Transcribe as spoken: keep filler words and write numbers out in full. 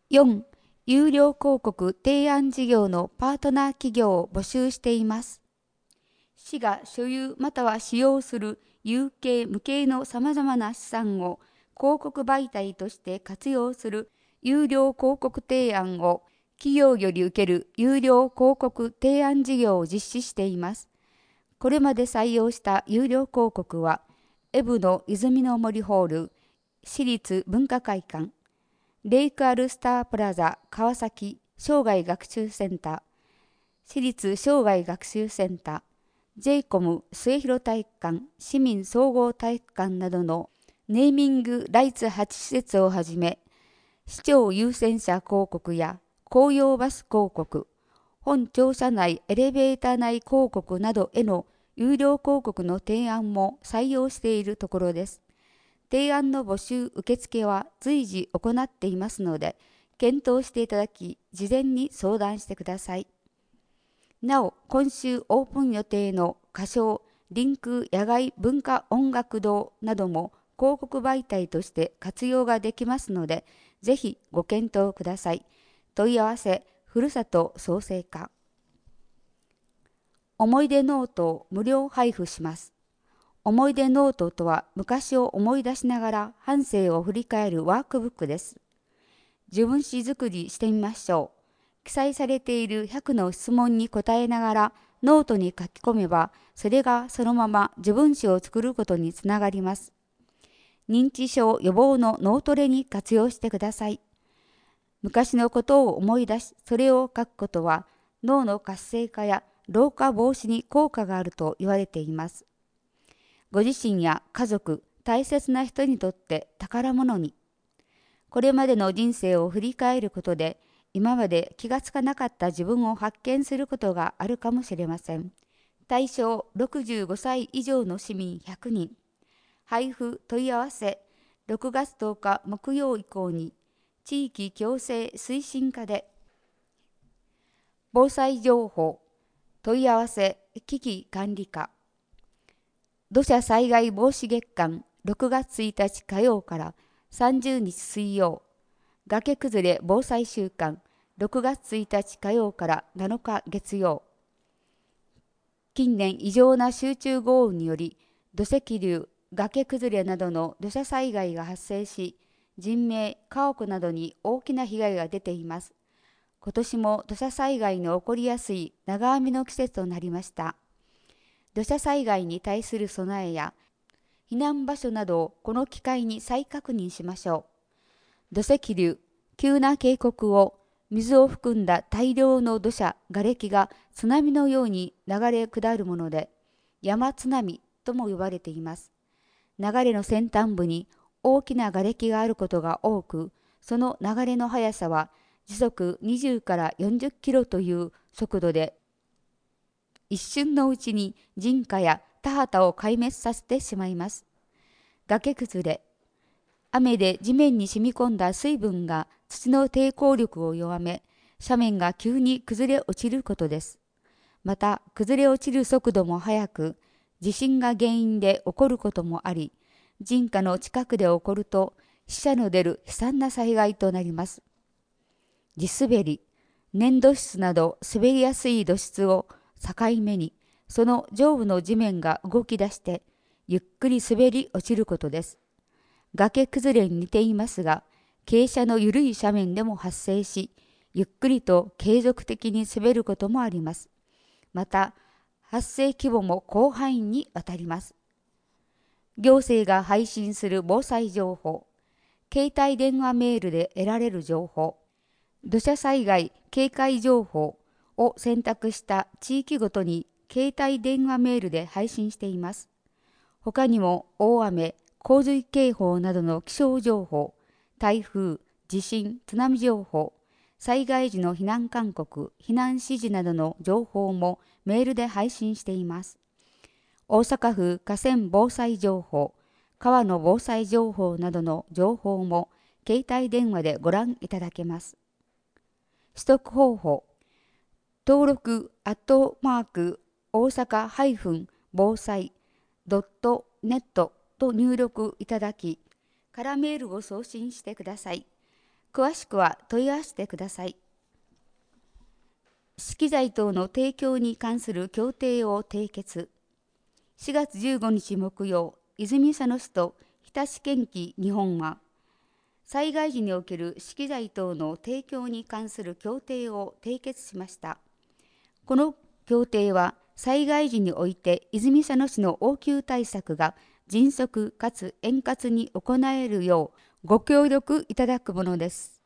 よん、有料広告提案事業のパートナー企業を募集しています。市が所有または使用する有形無形のさまざまな資産を広告媒体として活用する有料広告提案を企業より受ける有料広告提案事業を実施しています。これまで採用した有料広告は、エブの泉の森ホール、私立文化会館、レイクアルスタープラザ川崎生涯学習センター、私立生涯学習センター、ジェイコム 末広体育館、市民総合体育館などのネーミングライツはち施設をはじめ、市長優先者広告や公用バス広告、本庁舎内エレベーター内広告などへの有料広告の提案も採用しているところです。提案の募集受付は随時行っていますので、検討していただき、事前に相談してください。なお、今週オープン予定の歌唱、リンク野外文化音楽堂なども広告媒体として活用ができますので、ぜひご検討ください。問い合わせ、ふるさと創生課。思い出ノートを無料配布します。思い出ノートとは、昔を思い出しながら半生を振り返るワークブックです。自分史作りしてみましょう。記載されているひゃくの質問に答えながらノートに書き込めば、それがそのまま自分史を作ることにつながります。認知症予防の脳トレに活用してください。昔のことを思い出し、それを書くことは、脳の活性化や老化防止に効果があると言われています。ご自身や家族、大切な人にとって宝物に。これまでの人生を振り返ることで、今まで気がつかなかった自分を発見することがあるかもしれません。対象ろくじゅうごさい以上の市民ひゃくにん。配布問い合わせろくがつとおか木曜以降に地域共生推進課で。防災情報問い合わせ危機管理課。土砂災害防止月間ろくがつついたち火曜からさんじゅうにち水曜。崖崩れ防災週間ろくがつついたち火曜からなのか月曜。近年異常な集中豪雨により土石流、崖崩れなどの土砂災害が発生し、人命、家屋などに大きな被害が出ています。今年も土砂災害の起こりやすい長雨の季節となりました。土砂災害に対する備えや避難場所などをこの機会に再確認しましょう。土石流、急な渓谷を水を含んだ大量の土砂、瓦礫が津波のように流れ下るもので、山津波とも呼ばれています。流れの先端部に大きな瓦礫があることが多く、その流れの速さは時速にじゅうからよんじゅっキロという速度で、一瞬のうちに人家や田畑を壊滅させてしまいます。崖崩れ。雨で地面に染み込んだ水分が土の抵抗力を弱め、斜面が急に崩れ落ちることです。また、崩れ落ちる速度も速く、地震が原因で起こることもあり、人家の近くで起こると死者の出る悲惨な災害となります。地滑り。粘土質など滑りやすい土質を境目に、その上部の地面が動き出して、ゆっくり滑り落ちることです。崖崩れに似ていますが、傾斜の緩い斜面でも発生し、ゆっくりと継続的に滑ることもあります。また、発生規模も広範囲にわたります。行政が配信する防災情報、携帯電話メールで得られる情報、土砂災害警戒情報を選択した地域ごとに携帯電話メールで配信しています。他にも大雨、洪水警報などの気象情報、台風、地震、津波情報、災害時の避難勧告、避難指示などの情報もメールで配信しています。大阪府河川防災情報、川の防災情報などの情報も携帯電話でご覧いただけます。取得方法、登録アットマーク大阪防災 ドットネット と入力いただき、からメールを送信してください。 詳しくは問い合わせてください。資機材等の提供に関する協定を締結。しがつじゅうごにち木曜、泉佐野市と日立建機日本は、災害時における資機材等の提供に関する協定を締結しました。この協定は、災害時において泉佐野市の応急対策が迅速かつ円滑に行えるようご協力いただくものです。